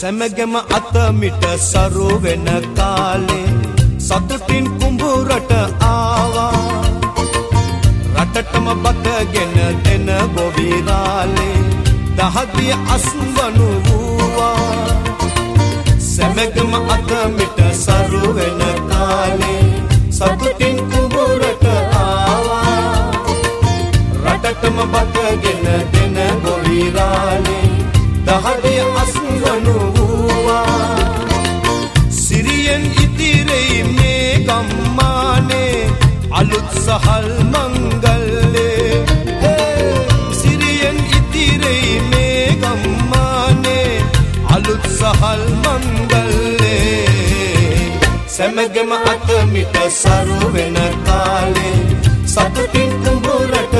සැමගෙම අත මිට සරු වෙන කාලේ සතුටින් කුඹුරට ආවා රටටම බතගෙන දෙන ගොවිරාලේ දහදිය අස්වනු වූවා සැමගෙම අත මිට සරු වෙන කාලේ සතුටින් කුඹුරට ආවා රටටම බතගෙන දෙන ගොවිරාලේ දහදිය අස්වනු වූවා සිරියෙන් ඉතිරෙයි මේ ගම්මානේ අලුත් සහල් මංගල්ලේ සිරියෙන් ඉතිරෙයි මේ ගම්මානේ අලුත් සහල් මංගල්ලේ සැමගෙම අත මිට සරු වෙන කාලේ සතුටින් කුඹුරට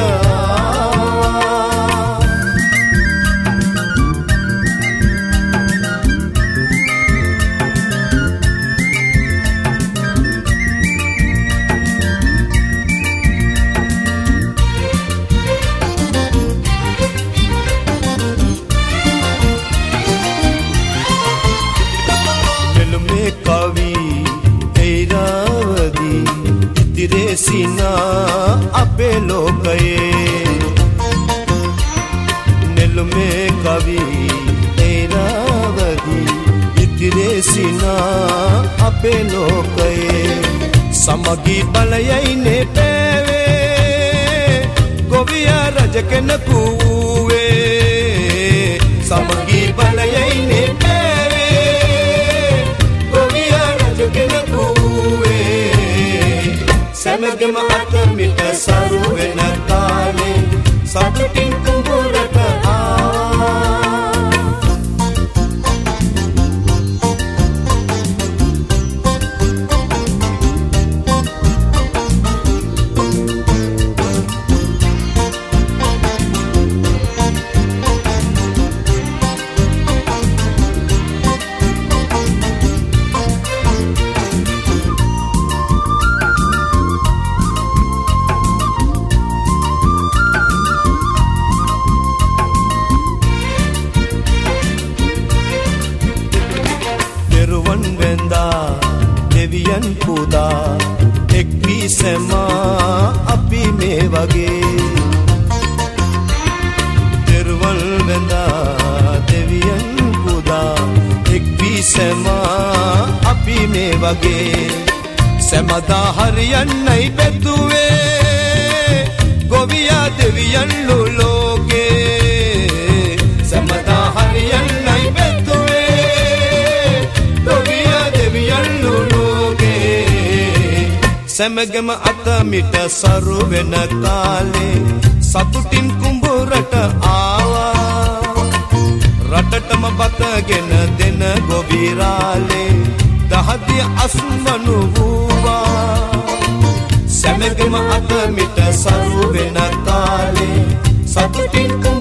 සිනා අපේ ලෝකයේ නෙළුමේ කවි ඒරාවදී ඉතිරේ සිනා අපේ ලෝකයේ සමගී බලයයි නෙපෑවේ ගොවියා රජ කෙනෙකු වූවේ සමගී බලයයි නෙපෑවේ ගොවියා රජ කෙනෙකු සැමගෙම අත මිට සරු වෙන කාලේ සතුටින් කුඹුරට දෙවියන් පුදා එක්වී සැමා අපි මේ වගේ දෙරුවල් වෙඳා දෙවියන් පුදා එක්වී සැමා අපි මේ වගේ සැමදා හරියන්නයි බැදුවේ ගොවියා දෙවියන් ලෝකේ සැමදා හරියන්නයි බැදුවේ ගොවියා දෙවියන් සැමගෙම අත මිට සරු වෙන කාලේ සතුටින් කුඹුරට ආවා රටටම බතගෙන දෙන ගොවිරාලේ දහදිය අස්වනු වූවා සැමගෙම අත මිට සරු වෙන කාලේ සතුටින්